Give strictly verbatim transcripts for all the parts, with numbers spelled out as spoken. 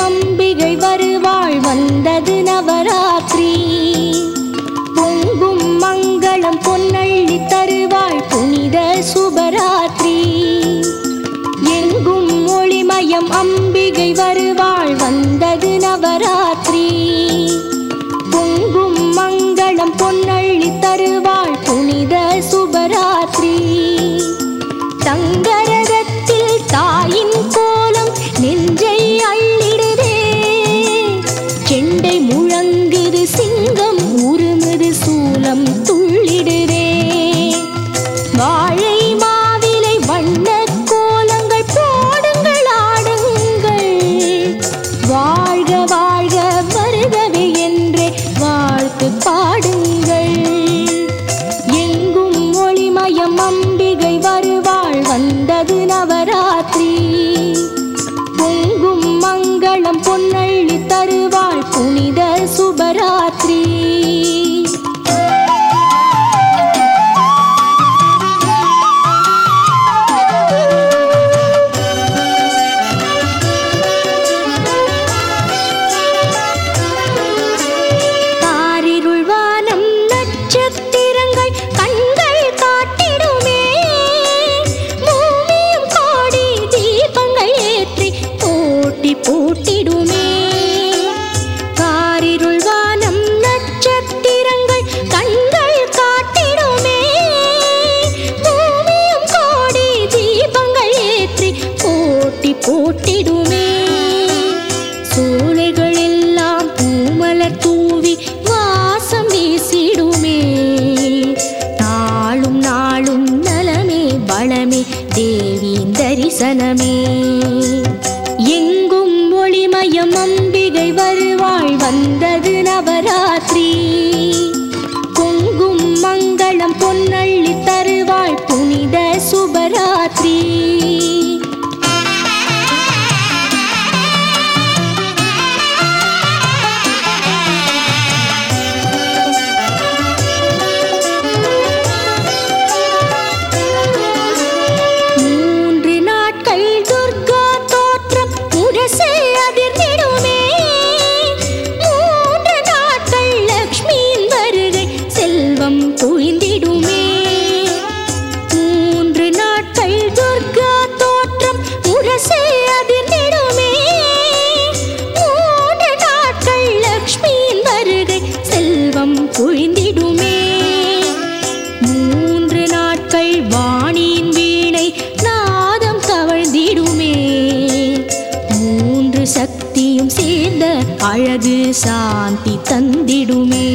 அம்பிகை வருவாள் வந்தது நவராத்திரி. பொங்கும் மங்களம் பொன்னள்ளி தருவாள் புனித சுபராத்திரி. எங்கும் ஒளிமயம் அம்பிகை வருவாள் வந்தது நவராத்திரி. பொங்கும் மங்களம் பொன்னள்ளி தருவாள் புனித சுபராத்திரி. தங்கரதத்தில் தாயின் கோலம் நெஞ்சை அள்ளிடுதே. செண்டை முழங்குது சிங்கம் உருமுது சூலம் துள்ளிடுதே. வாழை மாவிலை வண்ண கோலங்கள் போடுங்கள் ஆடுங்கள். வாழ்க வாழ்க வருகவே என்றே வாழ்த்து பாடுங்கள். எங்கும் ஒளிமயம் அம்பிகை வருவாள் வந்தது நவராத்திரி. பொங்கும் மங்களம் பொன்னள்ளி தருவாள் புனித சுபராத்திரி. போட்டிடுமே சோலைகள் எல்லாம் பூமலர் தூவி வாசம் வீசிடுமே. நாளும் நாளும் நலமே வளமே தேவியின் தரிசனமே. எங்கும் ஒளிமயம் அம்பிகை வருவாள் வந்தது நவராத்திரி. பொங்கும் மங்களம் பொன்னள்ளி தருவாள் புனித சுபராத்திரி. குவிந்திடுமே மூன்று நாட்கள் துர்கா தோற்றம் முரசே அதிர்ந்திடுமே. மூன்று நாட்கள் லக்ஷ்மியின் வருகை செல்வம் குவிந்திடுமே. மூன்று நாட்கள் வாணியின் வீணை நாதம் தவழ்ந்திடுமே. மூன்று சக்தியும் சேர்ந்த அழகு சாந்தி தந்திடுமே.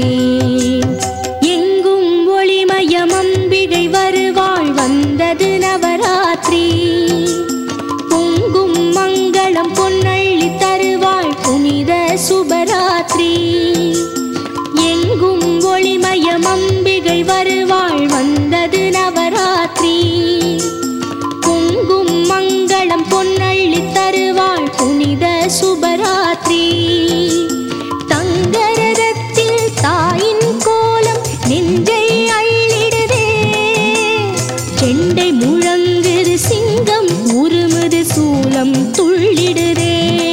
அம்பிகை வருவாள் வந்தது நவராத்திரி. பொங்கும் மங்களம் பொன்னள்ளி தருவாள் புனித சுபராத்திரி. எங்கும் ஒளிமயம் அம்பிகை வருவாள் வந்தது நவராத்திரி. பொங்கும் மங்களம் பொன்னள்ளி தருவாள் புனித சுபராத்திரி. தங்கரதத்தில் தாயின் கோலம் நெஞ்சை செண்டை முழங்குது சிங்கம் உருமுது சூலம் துள்ளிடுதே.